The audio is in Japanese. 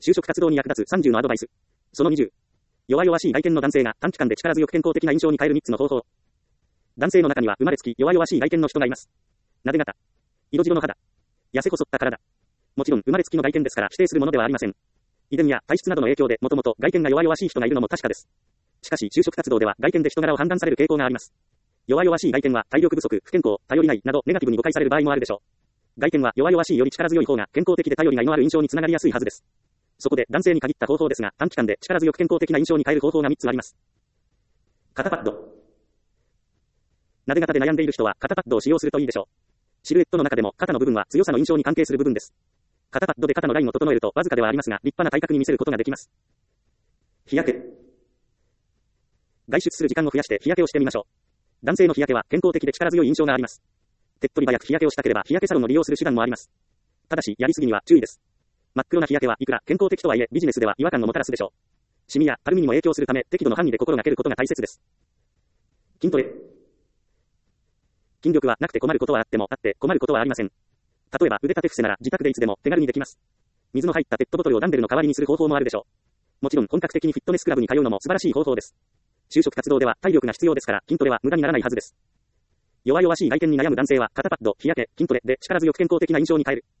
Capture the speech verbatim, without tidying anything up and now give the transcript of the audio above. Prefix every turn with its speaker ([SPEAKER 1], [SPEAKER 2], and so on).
[SPEAKER 1] 就職活動に役立つさんじゅうのアドバイス。そのにじゅう。弱々しい外見の男性が短期間で力強く健康的な印象に変えるみっつの方法。男性の中には生まれつき弱々しい外見の人がいます。なで型。色白の肌。痩せ細った体。もちろん生まれつきの外見ですから否定するものではありません。遺伝や体質などの影響でもともと外見が弱々しい人がいるのも確かです。しかし就職活動では外見で人柄を判断される傾向があります。弱々しい外見は体力不足、不健康、頼りないなどネガティブに誤解される場合もあるでしょう。外見は弱々しいより力強い方が健康的で頼りがいのある印象につながりやすいはずです。そこで男性に限った方法ですが短期間で力強く健康的な印象に変える方法がみっつあります。肩パッド。なで型で悩んでいる人は肩パッドを使用するといいでしょう。シルエットの中でも肩の部分は強さの印象に関係する部分です。肩パッドで肩のラインを整えるとわずかではありますが立派な体格に見せることができます。日焼け。外出する時間を増やして日焼けをしてみましょう。男性の日焼けは健康的で力強い印象があります。手っ取り早く日焼けをしたければ日焼けサロンを利用する手段もあります。ただしやりすぎには注意です。真っ黒な日焼けはいくら健康的とはいえビジネスでは違和感をもたらすでしょう。シミやたるみにも影響するため適度の範囲で心がけることが大切です。筋トレ。筋力はなくて困ることはあってもあって困ることはありません。例えば腕立て伏せなら自宅でいつでも手軽にできます。水の入ったペットボトルをダンベルの代わりにする方法もあるでしょう。もちろん本格的にフィットネスクラブに通うのも素晴らしい方法です。就職活動では体力が必要ですから筋トレは無駄にならないはずです。弱々しい外見に悩む男性は肩パッド、日焼け、筋トレで力強く健康的な印象に変える。